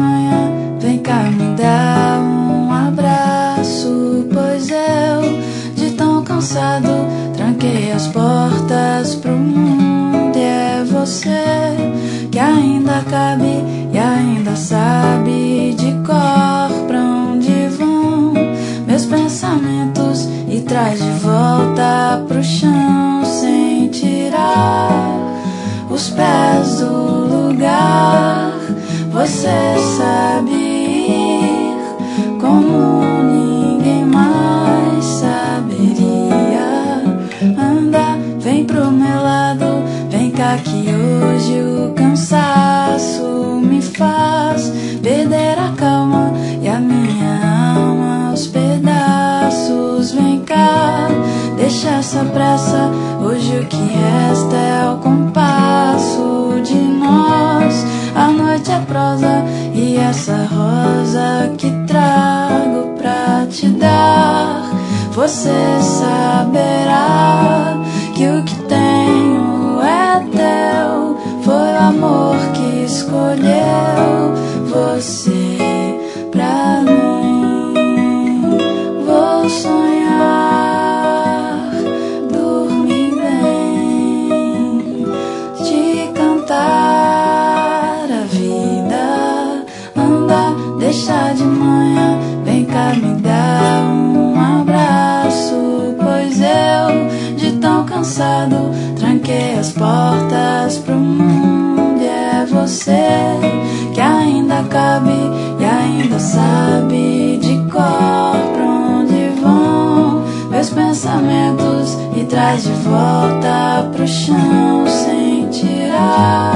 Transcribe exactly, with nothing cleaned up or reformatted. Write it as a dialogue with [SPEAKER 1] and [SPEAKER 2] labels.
[SPEAKER 1] manhã, vem cá me dar um abraço, pois eu, de tão cansado, tranquei as portas pro mundo. E é você que ainda cabe e ainda sabe de cor pra onde vão meus pensamentos e traz de volta pro chão sem tirar os pés do lugar. Você sabe ir como ninguém mais saberia andar. Vem pro meu lado, vem cá que hoje o cansaço me faz perder a calma e a minha alma aos pedaços. Vem cá, deixa essa pressa, hoje o que resta é o compasso de nós. A noite é prosa e essa rosa que trago pra te dar. Você saberá que o que tenho é teu, foi o amor que escolheu você pra mim. Vou sonhar, dormir bem, te cantar a vida, andar, deixar de manhã, vem cá me dar um abraço, pois eu, de tão cansado, tranquei as portas pro mundo. E é você que ainda cabe e ainda sabe de cor pra onde vão meus pensamentos e traz de volta pro chão sem tirar